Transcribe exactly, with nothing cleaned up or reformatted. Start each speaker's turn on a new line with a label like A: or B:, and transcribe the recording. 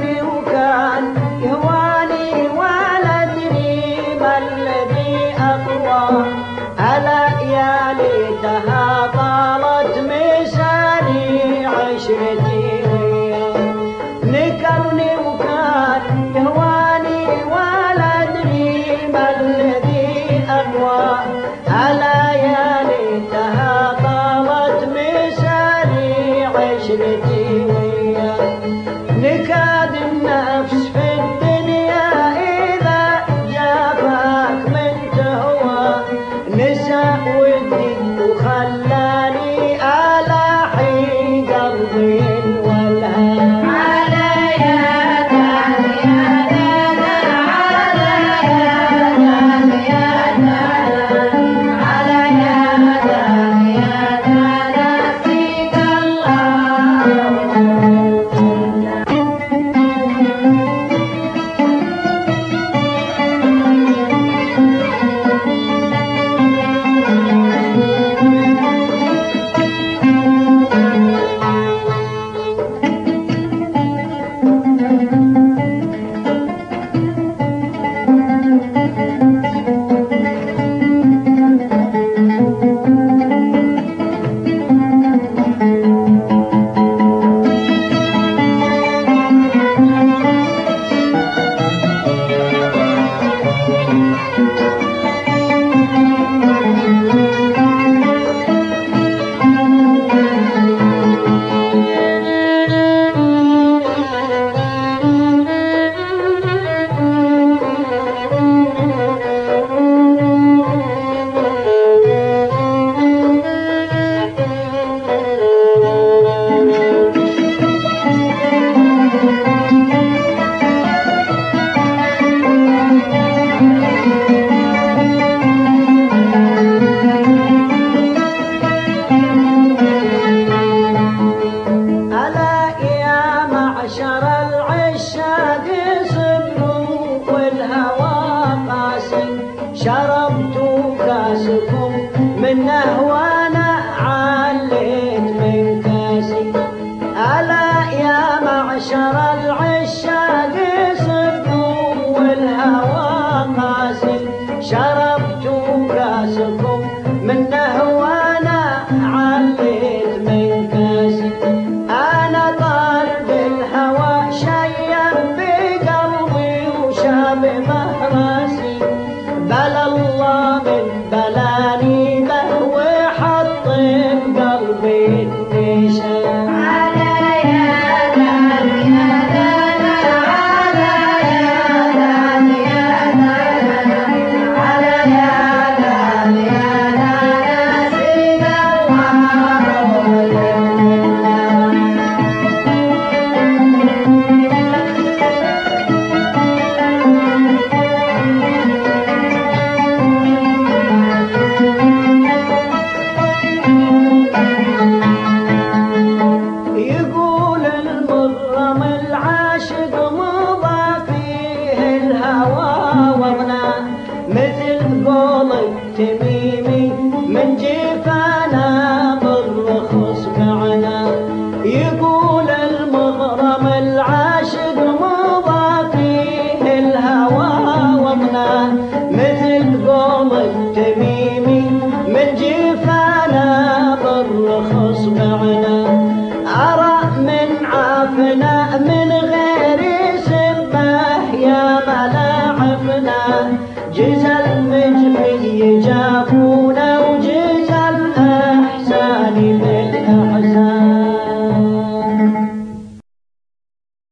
A: يهواني وكان يهواني ولا أدري ما الذي أقوى ألا يا ليتها طالت مساري عشرتي نكرني وكان يهواني ولا أدري ما الذي أقوى ألا يا ليتها طالت مساري عشرتي نكاد النفس في الدنيا إذا جافاك من تهوى نسى ودي وخلاني ألاحي قلبي الولهان شربت كاسكم منه وانا عليت من كاسي ألا يا معشر العشاق صدقوا والهوى قاسي شربت كاسكم منه وانا عليت من كاسي أنا طالب الهوى شيب بقلبي وشاب مهراسي بلا الله من بلاني به وحط بقلبي النشا مثل قول التميمي من جفانا بالرخص معنا يقول المغرم العاشق مضى فيه الهوى ومنا مثل قول التميمي من جفانا بالرخص معنا أرى من عافنا من غير سبه يا ملاعبنا جزى المجفي جافو